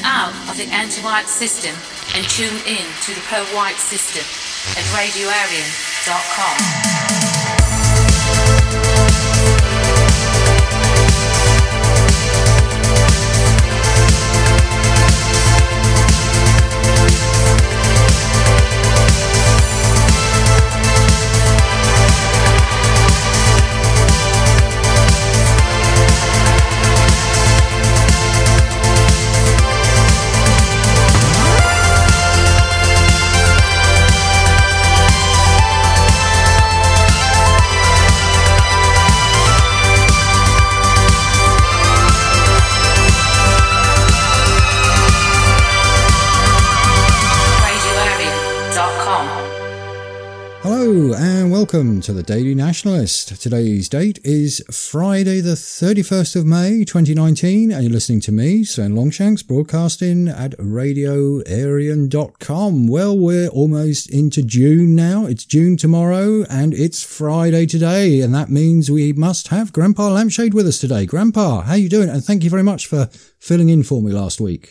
out of the anti-white system and tune in to the pro-white system at radioarian.com. Hello and welcome to the Daily Nationalist. Today's date is Friday the 31st of May 2019 and you're listening to me, Sven Longshanks, broadcasting at radioarian.com. Well, we're almost into June now. It's June tomorrow and it's Friday today, and that means we must have Grandpa Lampshade with us today. Grandpa, how you doing? And thank you very much for filling in for me last week.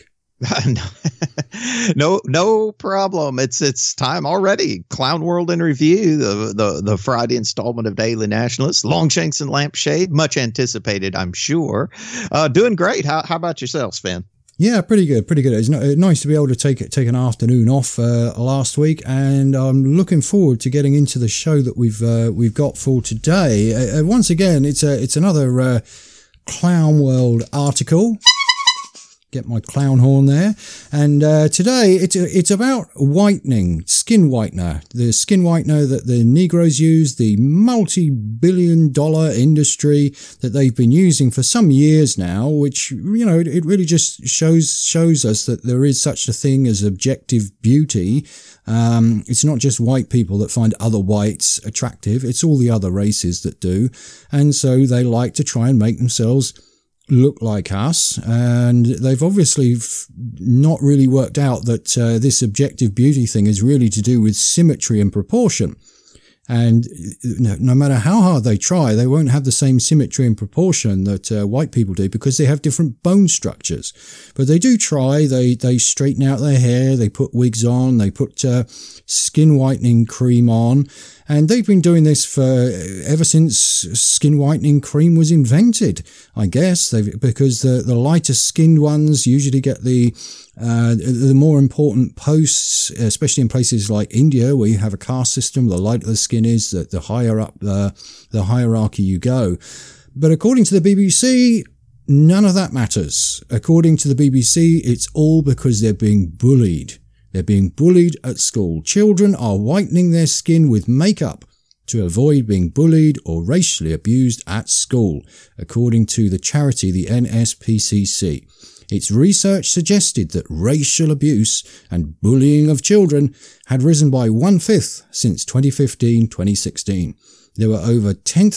No problem. It's time already. Clown World in Review, the Friday installment of Daily Nationalist. Longshanks and Lampshade, much anticipated, I'm sure. Doing great. How about yourself, Sven? Yeah, pretty good. It's nice to be able to take an afternoon off last week, and I'm looking forward to getting into the show that we've got for today. Once again, it's another Clown World article. Get my clown horn there. And today it's about whitening, skin whitener. The skin whitener that the Negroes use, the multi-billion-dollar industry that they've been using for some years now, which, you know, it really just shows us that there is such a thing as objective beauty. It's not just white people that find other whites attractive. It's all the other races that do. And so they like to try and make themselves look like us, and they've obviously not really worked out that this objective beauty thing is really to do with symmetry and proportion. And no matter how hard they try, they won't have the same symmetry and proportion that white people do because they have different bone structures. But they do try. They straighten out their hair. They put wigs on. They put skin whitening cream on. And they've been doing this ever since skin whitening cream was invented, I guess, because the lighter skinned ones usually get the more important posts, especially in places like India where you have a caste system. The lighter the skin is, the higher up the hierarchy you go. But according to the BBC, none of that matters. According to the BBC, it's all because they're being bullied. They're being bullied at school. Children are whitening their skin with makeup to avoid being bullied or racially abused at school, according to the charity, the NSPCC. Its research suggested that racial abuse and bullying of children had risen by 1/5 since 2015-2016. There were over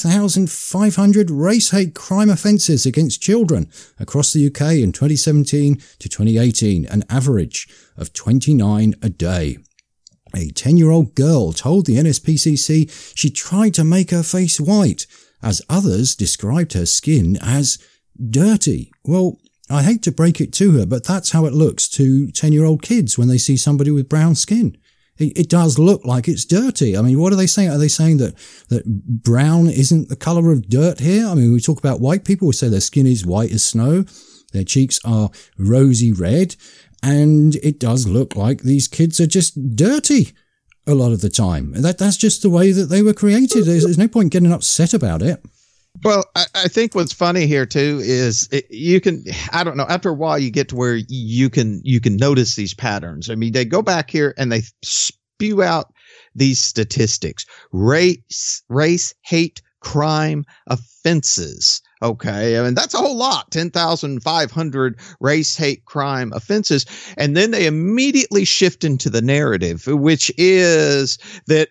10,500 race hate crime offences against children across the UK in 2017 to 2018, an average of 29 a day. A 10-year-old girl told the NSPCC she tried to make her face white, as others described her skin as dirty. Well, I hate to break it to her, but that's how it looks to 10-year-old kids when they see somebody with brown skin. It does look like it's dirty. I mean, what are they saying? Are they saying that brown isn't the colour of dirt here? I mean, we talk about white people, we say their skin is white as snow, their cheeks are rosy red, and it does look like these kids are just dirty a lot of the time. That's just the way that they were created. There's no point getting upset about it. Well, I think what's funny here too is you can, I don't know, after a while you get to where you can notice these patterns. I mean, they go back here and they spew out these statistics: race, hate, crime, offenses. Okay. I mean, that's a whole lot. 10,500 race, hate, crime offenses. And then they immediately shift into the narrative, which is that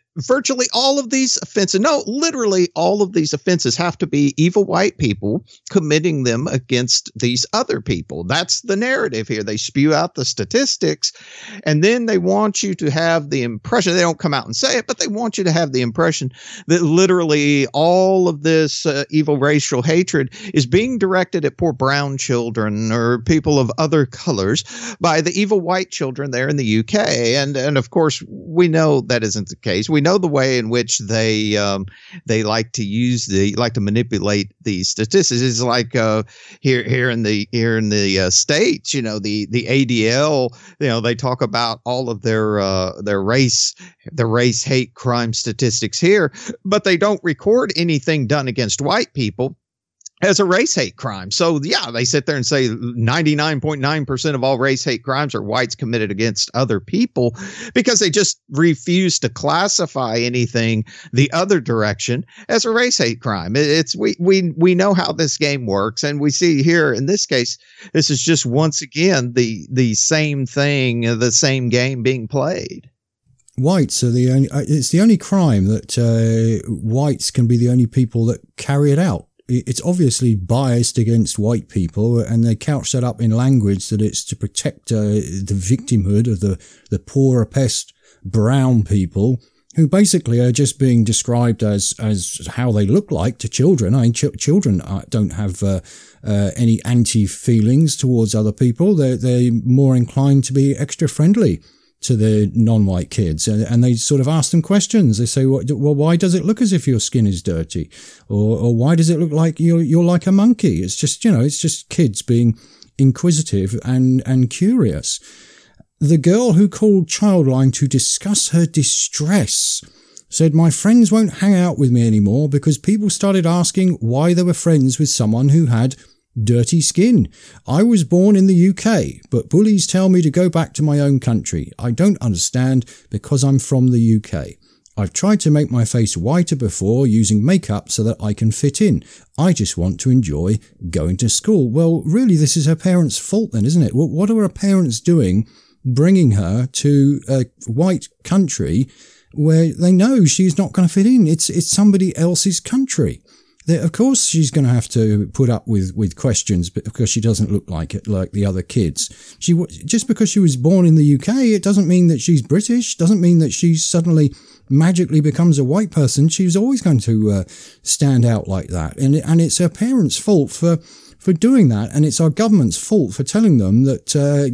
virtually all of these offenses, no, literally all of these offenses have to be evil white people committing them against these other people. That's the narrative here. They spew out the statistics, and then they want you to have the impression, they don't come out and say it, but they want you to have the impression that literally all of this evil racial hatred is being directed at poor brown children or people of other colors by the evil white children there in the UK. And of course, we know that isn't the case. We know the way in which they like to manipulate these statistics. It's like here in the States, you know, the ADL, you know, they talk about all of their race hate crime statistics here, but they don't record anything done against white people as a race hate crime. So yeah, they sit there and say 99.9% of all race hate crimes are whites committed against other people because they just refuse to classify anything the other direction as a race hate crime. We know how this game works, and we see here in this case, this is just once again the same thing, the same game being played. Whites are it's the only crime that whites can be the only people that carry it out. It's obviously biased against white people, and they couch that up in language that it's to protect the victimhood of the poor, oppressed brown people who basically are just being described as how they look like to children. I mean, children don't have any anti-feelings towards other people. They're more inclined to be extra friendly to the non-white kids, and they sort of ask them questions. They say, well, why does it look as if your skin is dirty? Or why does it look like you're like a monkey? It's just, you know, it's just kids being inquisitive and curious. The girl who called Childline to discuss her distress said, my friends won't hang out with me anymore because people started asking why they were friends with someone who had dirty skin. I was born in the UK, but bullies tell me to go back to my own country. I don't understand because I'm from the UK. I've tried to make my face whiter before using makeup so that I can fit in. I just want to enjoy going to school. Well, really, this is her parents' fault then, isn't it? What are her parents doing bringing her to a white country where they know she's not going to fit in? It's somebody else's country. Of course, she's going to have to put up with questions because she doesn't look like the other kids. Just because she was born in the UK, it doesn't mean that she's British. Doesn't mean that she suddenly magically becomes a white person. She's always going to stand out like that, and it's her parents' fault for doing that, and it's our government's fault for telling them that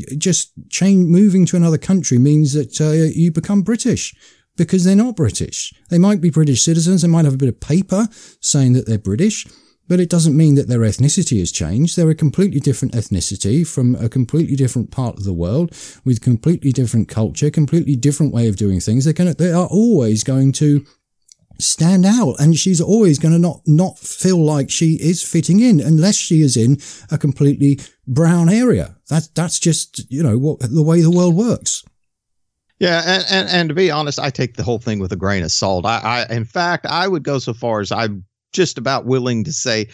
moving to another country means that you become British. Because they're not British. They might be British citizens, they might have a bit of paper saying that they're British, but it doesn't mean that their ethnicity has changed. They're a completely different ethnicity from a completely different part of the world with completely different culture, completely different way of doing things. They are always going to stand out, and she's always going to not feel like she is fitting in unless she is in a completely brown area. That's just, you know, the way the world works. Yeah, and to be honest, I take the whole thing with a grain of salt. In fact, I would go so far as I'm just about willing to say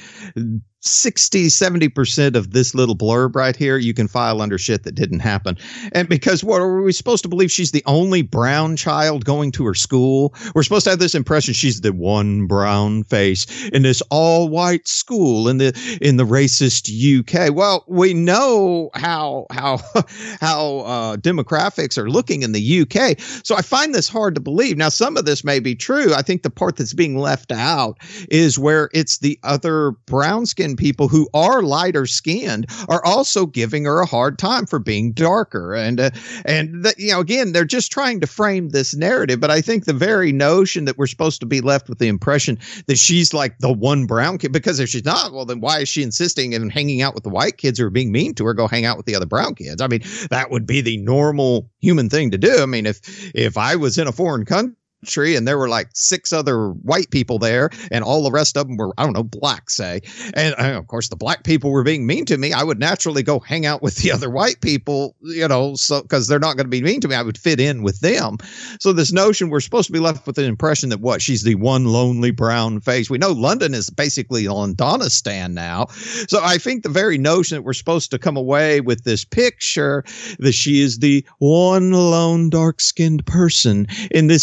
60-70% of this little blurb right here, you can file under shit that didn't happen. And because what are we supposed to believe? She's the only brown child going to her school. We're supposed to have this impression she's the one brown face in this all white school in the racist UK. Well, we know how demographics are looking in the UK. So I find this hard to believe. Now, some of this may be true. I think the part that's being left out is where it's the other brown skin people who are lighter skinned are also giving her a hard time for being darker. And again, they're just trying to frame this narrative. But I think the very notion that we're supposed to be left with the impression that she's like the one brown kid, because if she's not, well, then why is she insisting in hanging out with the white kids who are being mean to her? Go hang out with the other brown kids. I mean, that would be the normal human thing to do. I mean, if I was in a foreign country and there were like 6 other white people there and all the rest of them were, I don't know, black, say. And of course, the black people were being mean to me. I would naturally go hang out with the other white people, you know, so because they're not going to be mean to me. I would fit in with them. So this notion we're supposed to be left with the impression that she's the one lonely brown face. We know London is basically Londonistan now. So I think the very notion that we're supposed to come away with this picture that she is the one lone dark-skinned person in this sea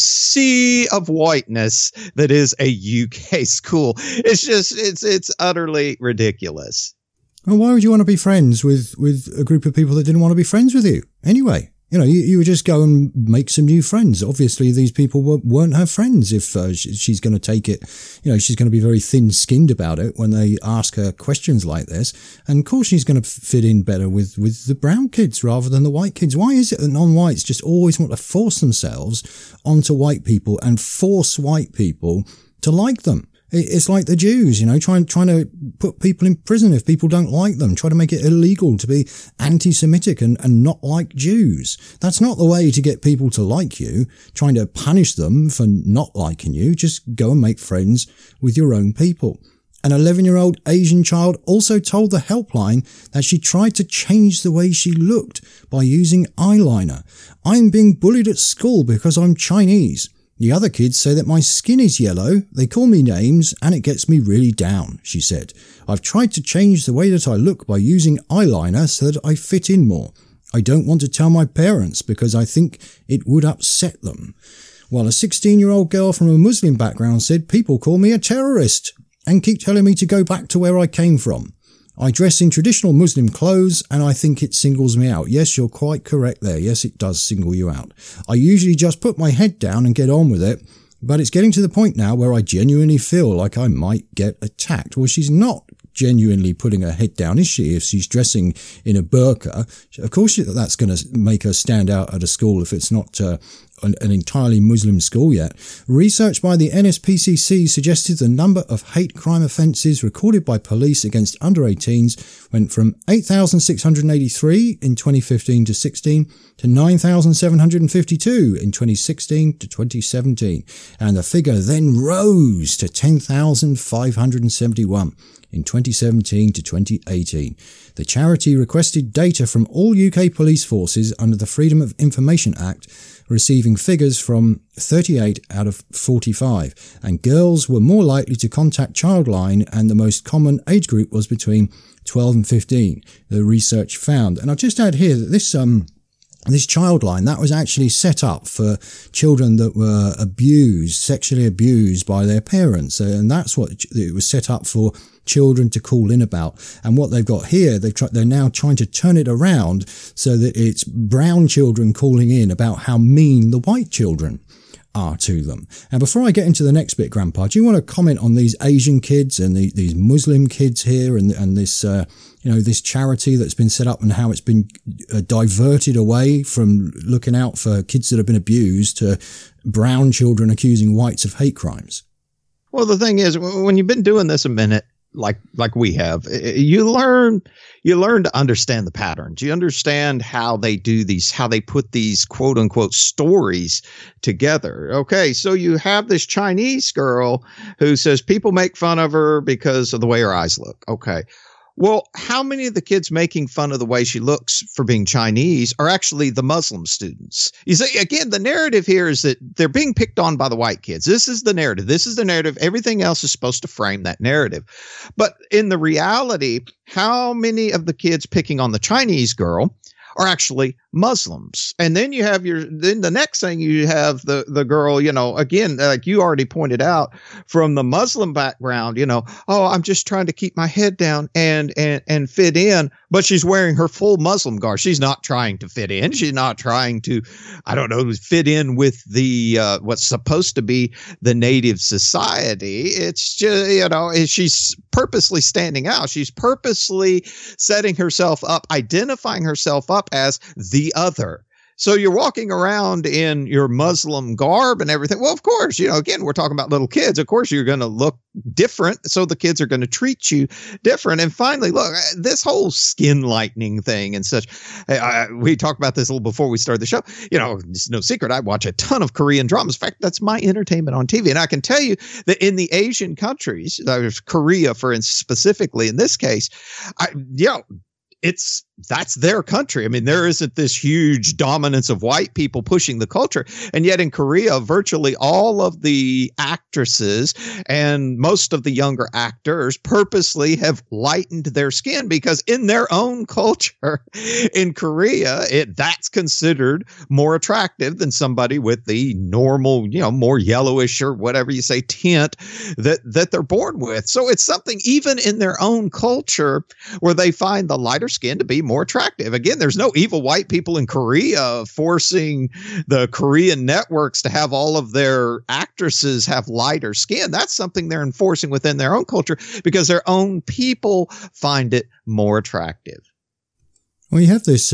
sea of whiteness that is a UK school. It's just, it's utterly ridiculous. Well, why would you want to be friends with a group of people that didn't want to be friends with you anyway? You know, you would just go and make some new friends. Obviously, these people weren't her friends if she's going to take it. You know, she's going to be very thin-skinned about it when they ask her questions like this. And of course, she's going to fit in better with the brown kids rather than the white kids. Why is it that non-whites just always want to force themselves onto white people and force white people to like them? It's like the Jews, you know, trying to put people in prison if people don't like them, try to make it illegal to be anti-Semitic and not like Jews. That's not the way to get people to like you, trying to punish them for not liking you. Just go and make friends with your own people. An 11-year-old Asian child also told the helpline that she tried to change the way she looked by using eyeliner. I'm being bullied at school because I'm Chinese. The other kids say that my skin is yellow, they call me names, and it gets me really down, she said. I've tried to change the way that I look by using eyeliner so that I fit in more. I don't want to tell my parents because I think it would upset them. While a 16-year-old girl from a Muslim background said, people call me a terrorist and keep telling me to go back to where I came from. I dress in traditional Muslim clothes and I think it singles me out. Yes, you're quite correct there. Yes, it does single you out. I usually just put my head down and get on with it, but it's getting to the point now where I genuinely feel like I might get attacked. Well, she's not genuinely putting her head down, is she? If she's dressing in a burqa, of course that's going to make her stand out at a school if it's not an entirely Muslim school yet. Research by the NSPCC suggested the number of hate crime offences recorded by police against under 18s went from 8,683 in 2015 to 16 to 9,752 in 2016 to 2017. And the figure then rose to 10,571 in 2017 to 2018. The charity requested data from all UK police forces under the Freedom of Information Act, receiving figures from 38 out of 45, and girls were more likely to contact Childline, and the most common age group was between 12 and 15, the research found. And I'll just add here that this Childline, that was actually set up for children that were sexually abused by their parents, and that's what it was set up for, children to call in about. And what they've got here, they're now trying to turn it around so that it's brown children calling in about how mean the white children are to them. And before I get into the next bit, Grandpa, do you want to comment on these Asian kids and these Muslim kids here and this this charity that's been set up and how it's been diverted away from looking out for kids that have been abused to brown children accusing whites of hate crimes? Well, the thing is, when you've been doing this a minute, like we have, you learn to understand the patterns. You understand how they do these, how they put these quote unquote stories together. Okay. So you have this Chinese girl who says people make fun of her because of the way her eyes look. Okay. Well, how many of the kids making fun of the way she looks for being Chinese are actually the Muslim students? You see, again, the narrative here is that they're being picked on by the white kids. This is the narrative. This is the narrative. Everything else is supposed to frame that narrative. But in the reality, how many of the kids picking on the Chinese girl are actually Muslims? And then you have then the next thing you have the girl, again, like you already pointed out, from the Muslim background, oh, I'm just trying to keep my head down and fit in, but she's wearing her full Muslim garb. She's not trying to fit in. She's not trying to, fit in with the, what's supposed to be the native society. It's just, she's purposely standing out. She's purposely setting herself up, identifying herself up as the other. So you're walking around in your Muslim garb and everything. Well, of course, again, we're talking about little kids. Of course, you're going to look different. So the kids are going to treat you different. And finally, look, this whole skin lightening thing and such. We talked about this a little before we started the show. It's no secret. I watch a ton of Korean dramas. In fact, that's my entertainment on TV. And I can tell you that in the Asian countries, there's Korea, for instance, specifically in this case, it's that's their country. I mean, there isn't this huge dominance of white people pushing the culture. And yet in Korea, virtually all of the actresses and most of the younger actors purposely have lightened their skin because in their own culture in Korea, that's considered more attractive than somebody with the normal, more yellowish or whatever you say tint that they're born with. So it's something even in their own culture where they find the lighter skin to be more attractive. Again, there's no evil white people in Korea forcing the Korean networks to have all of their actresses have lighter skin. That's something they're enforcing within their own culture because their own people find it more attractive. Well, you have this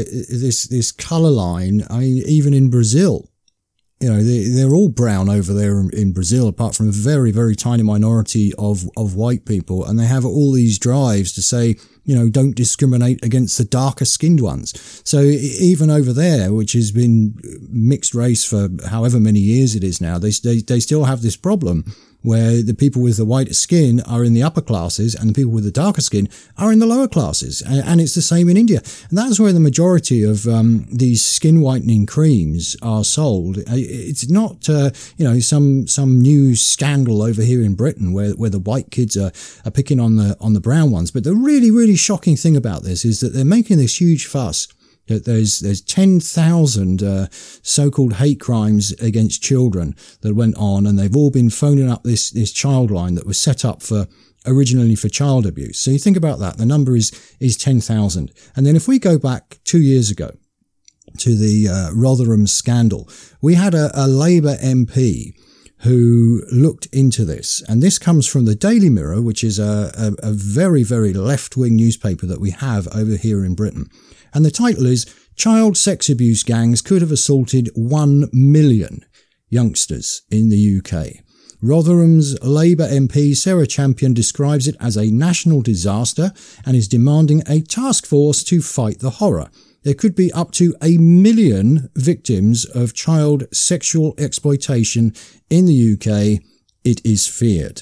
this color line. I mean, even in Brazil, they're all brown over there in Brazil, apart from a very, very tiny minority of white people. And they have all these drives to say, don't discriminate against the darker skinned ones. So even over there, which has been mixed race for however many years it is now, they still have this problem where the people with the whiter skin are in the upper classes and the people with the darker skin are in the lower classes. And it's the same in India. And that's where the majority of these skin whitening creams are sold. It's not, some new scandal over here in Britain where the white kids are picking on the brown ones. But the really, really shocking thing about this is that they're making this huge fuss. There's 10,000 so-called hate crimes against children that went on, and they've all been phoning up this child line that was set up originally for child abuse. So you think about that. The number is 10,000. And then if we go back 2 years ago to the Rotherham scandal, we had a Labour MP who looked into this. And this comes from the Daily Mirror, which is a very, very left-wing newspaper that we have over here in Britain. And the title is, Child Sex Abuse Gangs Could Have Assaulted 1 Million Youngsters in the UK. Rotherham's Labour MP Sarah Champion describes it as a national disaster and is demanding a task force to fight the horror. There could be up to 1 million victims of child sexual exploitation in the UK, it is feared.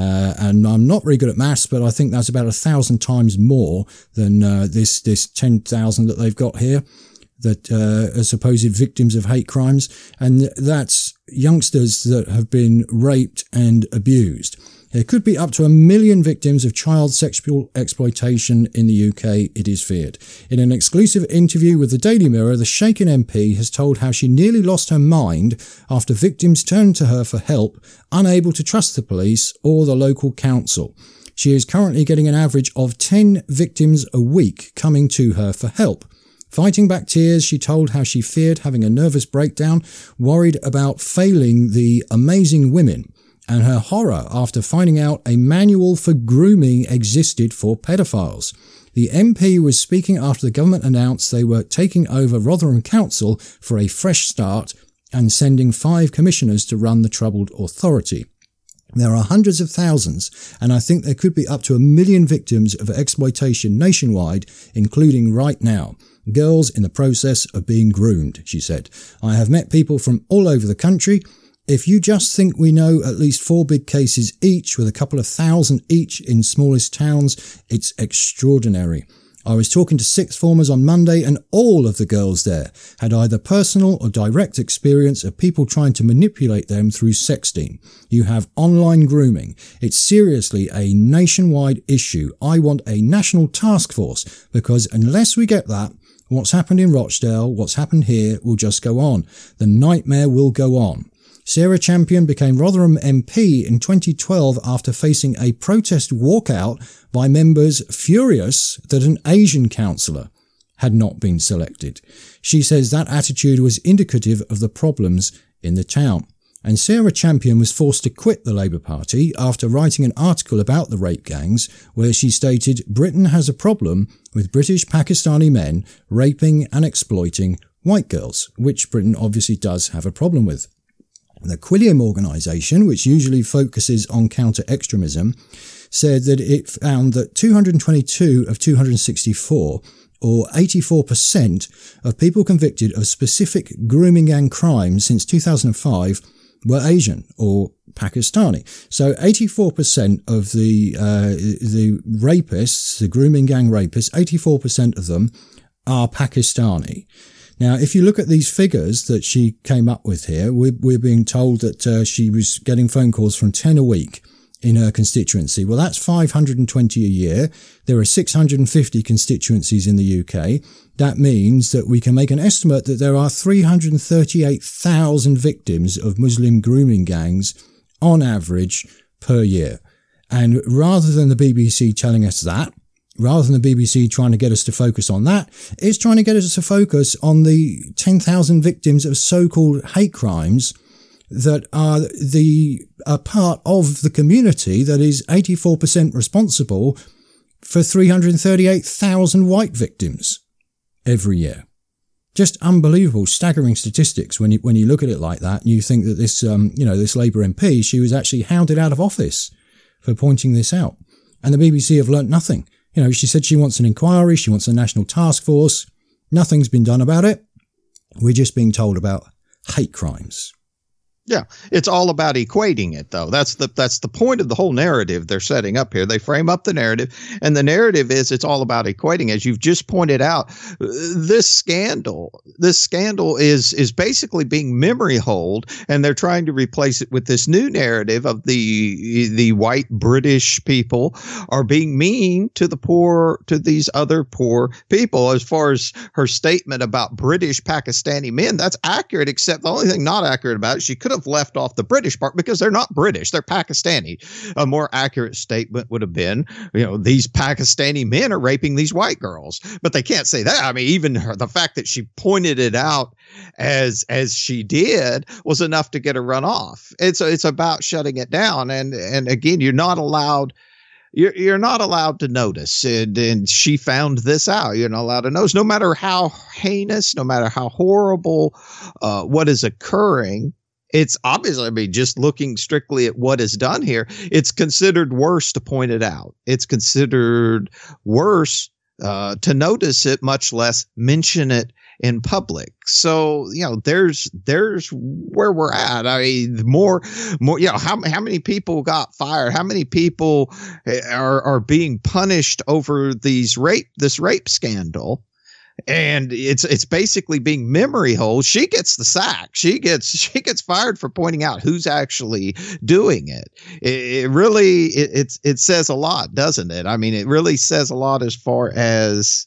And I'm not very good at maths, but I think that's about 1,000 times more than this 10,000 that they've got here that are supposed victims of hate crimes. And that's youngsters that have been raped and abused. There could be up to 1 million victims of child sexual exploitation in the UK, it is feared. In an exclusive interview with the Daily Mirror, the shaken MP has told how she nearly lost her mind after victims turned to her for help, unable to trust the police or the local council. She is currently getting an average of 10 victims a week coming to her for help. Fighting back tears, she told how she feared having a nervous breakdown, worried about failing the amazing women, and her horror after finding out a manual for grooming existed for pedophiles. The MP was speaking after the government announced they were taking over Rotherham Council for a fresh start and sending 5 commissioners to run the troubled authority. There are hundreds of thousands, and I think there could be up to 1 million victims of exploitation nationwide, including right now. Girls in the process of being groomed, she said. I have met people from all over the country. If you just think we know at least 4 big cases each with a couple of thousand each in smallest towns, it's extraordinary. I was talking to 6th formers on Monday and all of the girls there had either personal or direct experience of people trying to manipulate them through sexting. You have online grooming. It's seriously a nationwide issue. I want a national task force because unless we get that, what's happened in Rochdale, what's happened here will just go on. The nightmare will go on. Sarah Champion became Rotherham MP in 2012 after facing a protest walkout by members furious that an Asian councillor had not been selected. She says that attitude was indicative of the problems in the town. And Sarah Champion was forced to quit the Labour Party after writing an article about the rape gangs where she stated Britain has a problem with British Pakistani men raping and exploiting white girls, which Britain obviously does have a problem with. The Quilliam organisation, which usually focuses on counter-extremism, said that it found that 222 of 264, or 84% of people convicted of specific grooming gang crimes since 2005, were Asian or Pakistani. So 84% of the rapists, the grooming gang rapists, 84% of them are Pakistani. Now, if you look at these figures that she came up with here, we're being told that she was getting phone calls from 10 a week in her constituency. Well, that's 520 a year. There are 650 constituencies in the UK. That means that we can make an estimate that there are 338,000 victims of Muslim grooming gangs on average per year. And rather than the BBC telling us that, rather than the BBC trying to get us to focus on that, it's trying to get us to focus on the 10,000 victims of so-called hate crimes that are a part of the community that is 84% responsible for 338,000 white victims every year. Just unbelievable, staggering statistics when you look at it like that, and you think that this Labour MP, she was actually hounded out of office for pointing this out. And the BBC have learnt nothing. She said she wants an inquiry, she wants a national task force. Nothing's been done about it. We're just being told about hate crimes. Yeah, it's all about equating it, though. That's the point of the whole narrative they're setting up here. They frame up the narrative, and the narrative is it's all about equating. As you've just pointed out, this scandal is basically being memory holed, and they're trying to replace it with this new narrative of the white British people are being mean to the poor, to these other poor people. As far as her statement about British Pakistani men, that's accurate, except the only thing not accurate about it, she could have left off the British part because they're not British, they're Pakistani. A more accurate statement would have been, these Pakistani men are raping these white girls, but they can't say that. I mean, even the fact that she pointed it out as she did was enough to get her run off. It's about shutting it down, and again, you're not allowed to notice. And she found this out. You're not allowed to notice, no matter how heinous, no matter how horrible what is occurring. It's obviously, just looking strictly at what is done here, it's considered worse to point it out. It's considered worse to notice it, much less mention it in public. So, there's where we're at. I mean, more, how many people got fired? How many people are being punished over this rape scandal? And it's basically being memory holed. She gets the sack. She gets fired for pointing out who's actually doing it. It really says a lot, doesn't it? I mean, it really says a lot as far as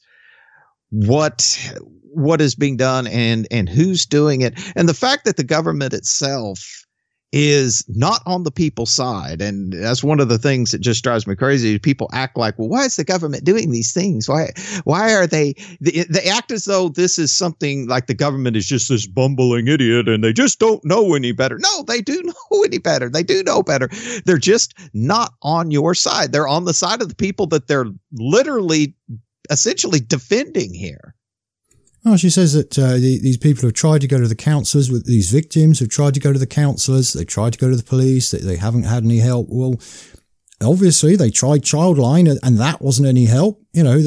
what is being done and who's doing it, and the fact that the government itself is not on the people's side. And that's one of the things that just drives me crazy. People act like, well, why is the government doing these things? Why are they act as though this is something like the government is just this bumbling idiot and they just don't know any better. No, they do know any better. They do know better. They're just not on your side. They're on the side of the people that they're literally essentially defending here. Oh, she says that these people have tried to go to the counsellors, with these victims have tried to go to the counsellors, they tried to go to the police, they haven't had any help. Well, obviously they tried Childline and that wasn't any help.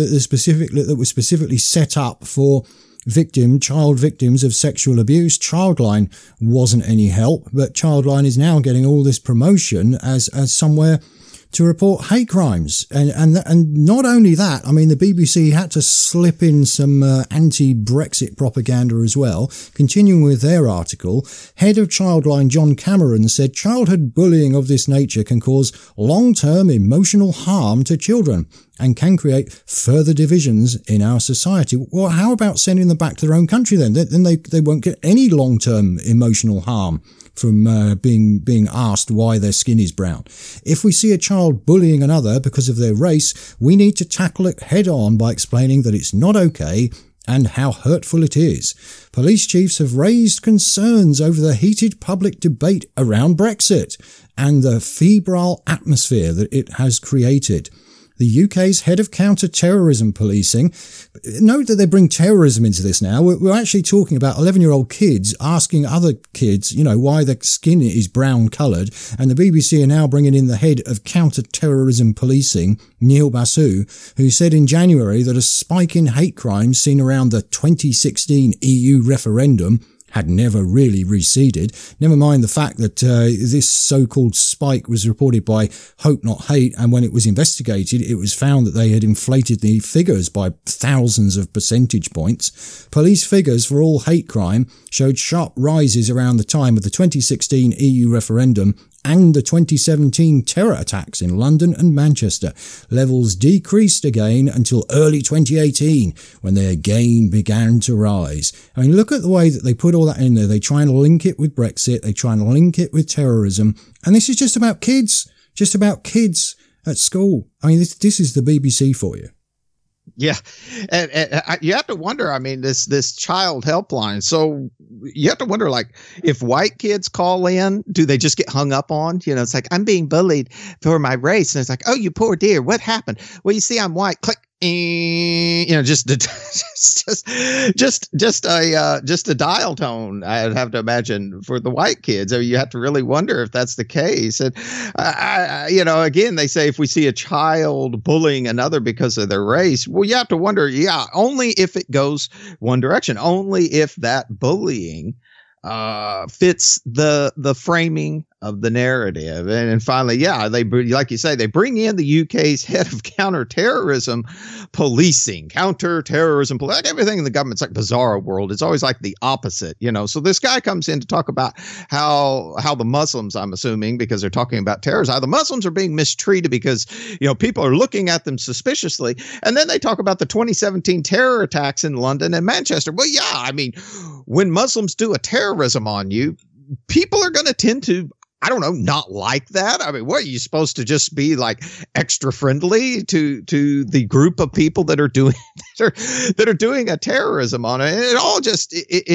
That was specifically set up for child victims of sexual abuse. Childline wasn't any help, but Childline is now getting all this promotion as somewhere to report hate crimes. And not only that, I mean, the BBC had to slip in some anti-Brexit propaganda as well. Continuing with their article, head of Childline John Cameron said childhood bullying of this nature can cause long-term emotional harm to children and can create further divisions in our society. Well, how about sending them back to their own country then? Then they won't get any long-term emotional harm from being asked why their skin is brown. If we see a child bullying another because of their race, we need to tackle it head on by explaining that it's not okay and how hurtful it is. Police chiefs have raised concerns over the heated public debate around Brexit and the febrile atmosphere that it has created. The UK's head of counter-terrorism policing. Note that they bring terrorism into this now. We're actually talking about 11-year-old kids asking other kids, why their skin is brown coloured. And the BBC are now bringing in the head of counter-terrorism policing, Neil Basu, who said in January that a spike in hate crimes seen around the 2016 EU referendum had never really receded. Never mind the fact that this so-called spike was reported by Hope Not Hate, and when it was investigated, it was found that they had inflated the figures by thousands of percentage points. Police figures for all hate crime showed sharp rises around the time of the 2016 EU referendum and the 2017 terror attacks in London and Manchester. Levels decreased again until early 2018, when they again began to rise. I mean, look at the way that they put all that in there. They try and link it with Brexit. They try and link it with terrorism. And this is just about kids at school. I mean, this is the BBC for you. Yeah. And you have to wonder, I mean, this child helpline. So you have to wonder, like, if white kids call in, do they just get hung up on? You know, it's like, I'm being bullied for my race. And it's like, oh, you poor dear. What happened? Well, you see, I'm white. Click. You know, just a dial tone. I'd have to imagine for the white kids. I mean, you have to really wonder if that's the case. And you know, again, they say if we see a child bullying another because of their race, well, you have to wonder. Yeah, only if it goes one direction. Only if that bullying fits the framing of the narrative. And finally, yeah, they, like you say, they bring in the UK's head of counterterrorism policing, counterterrorism, like everything in the government's like bizarre world. It's always like the opposite, you know. So this guy comes in to talk about how the Muslims, I'm assuming, because they're talking about terrorism, how the Muslims are being mistreated because, you know, people are looking at them suspiciously. And then they talk about the 2017 terror attacks in London and Manchester. Well, yeah, I mean, when Muslims do a terrorism on you, people are going to tend to, I don't know, not like that. I mean, what, are you supposed to just be like extra friendly to the group of people that are doing that are doing a terrorism on it? And it all just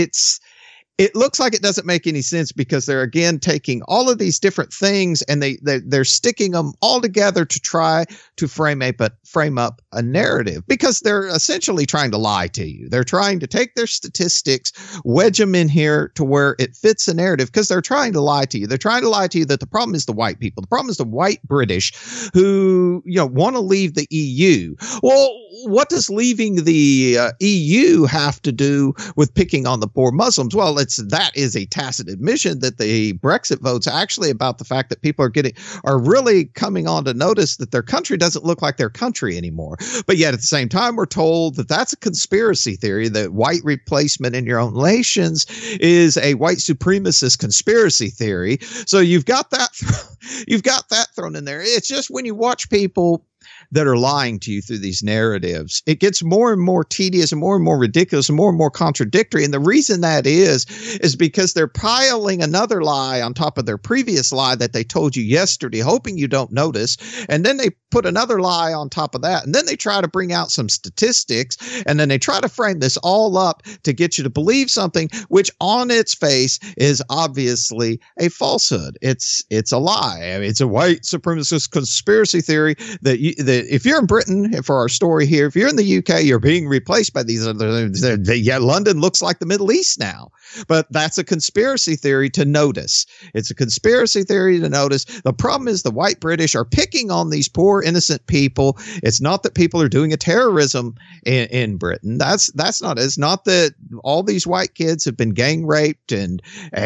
it looks like it doesn't make any sense because they're again taking all of these different things and they're sticking them all together to try to frame up a narrative, because they're essentially trying to lie to you. They're trying to take their statistics, wedge them in here to where it fits a narrative, because they're trying to lie to you. They're trying to lie to you that the problem is the white people. The problem is the white British who, you know, want to leave the EU. Well, what does leaving the EU have to do with picking on the poor Muslims? Well, that is a tacit admission that the Brexit vote's actually about the fact that people are really coming on to notice that their country doesn't look like their country anymore. But yet at the same time, we're told that that's a conspiracy theory, that white replacement in your own nations is a white supremacist conspiracy theory. So you've got that thrown in there. It's just when you watch people that are lying to you through these narratives, it gets more and more tedious and more ridiculous and more contradictory. And the reason that is because they're piling another lie on top of their previous lie that they told you yesterday, hoping you don't notice. And then they put another lie on top of that. And then they try to bring out some statistics, and then they try to frame this all up to get you to believe something, which on its face is obviously a falsehood. It's a lie. I mean, it's a white supremacist conspiracy theory that if you're in Britain, for our story here, if you're in the UK, you're being replaced by these other. Yeah, London looks like the Middle East now, but that's a conspiracy theory to notice. It's a conspiracy theory to notice. The problem is the white British are picking on these poor innocent people. It's not that people are doing a terrorism in Britain. That's not. It's not that all these white kids have been gang raped and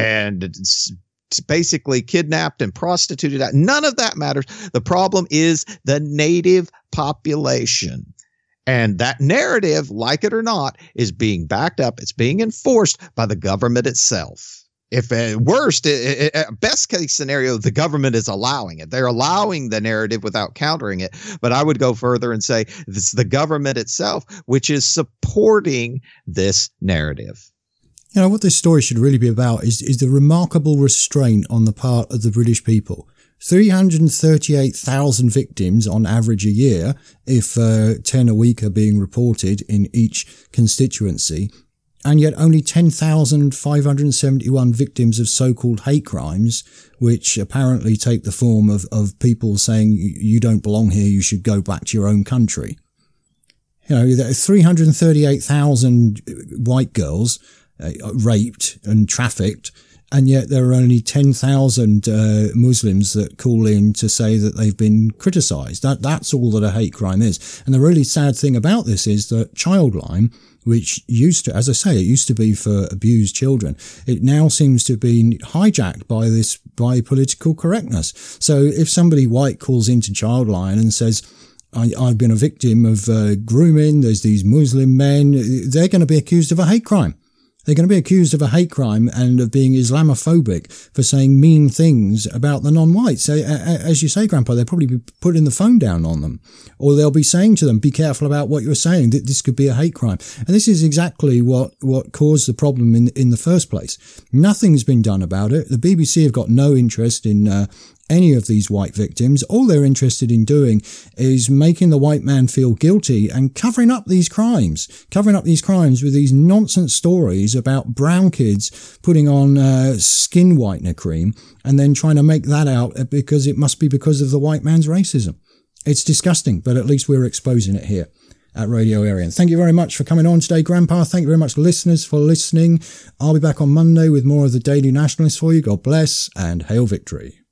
basically kidnapped and prostituted out. None of that matters. The problem is the native population. And that narrative, like it or not, is being backed up. It's being enforced by the government itself. If at worst, best case scenario, the government is allowing it. They're allowing the narrative without countering it. But I would go further and say it's the government itself which is supporting this narrative. You know, what this story should really be about is the remarkable restraint on the part of the British people. 338,000 victims on average a year, if 10 a week are being reported in each constituency, and yet only 10,571 victims of so-called hate crimes, which apparently take the form of people saying you don't belong here, you should go back to your own country. You know, 338,000 white girls raped and trafficked, and yet there are only 10,000 Muslims that call in to say that they've been criticised. That's all that a hate crime is. And the really sad thing about this is that Childline, which used to, as I say, it used to be for abused children. It now seems to have been hijacked by political correctness. So if somebody white calls into Childline and says, I've been a victim of grooming, there's these Muslim men, they're going to be accused of a hate crime. They're going to be accused of a hate crime and of being Islamophobic for saying mean things about the non-whites. So, as you say, Grandpa, they'll probably be putting the phone down on them, or they'll be saying to them, be careful about what you're saying, that this could be a hate crime. And this is exactly what caused the problem in the first place. Nothing's been done about it. The BBC have got no interest in any of these white victims. All they're interested in doing is making the white man feel guilty and covering up these crimes with these nonsense stories about brown kids putting on skin whitener cream and then trying to make that out because it must be because of the white man's racism. It's disgusting, but at least we're exposing it here at Radio Aryan. Thank you very much for coming on today, Grandpa. Thank you very much, listeners, for listening. I'll be back on Monday with more of the Daily Nationalist for you. God bless and hail victory.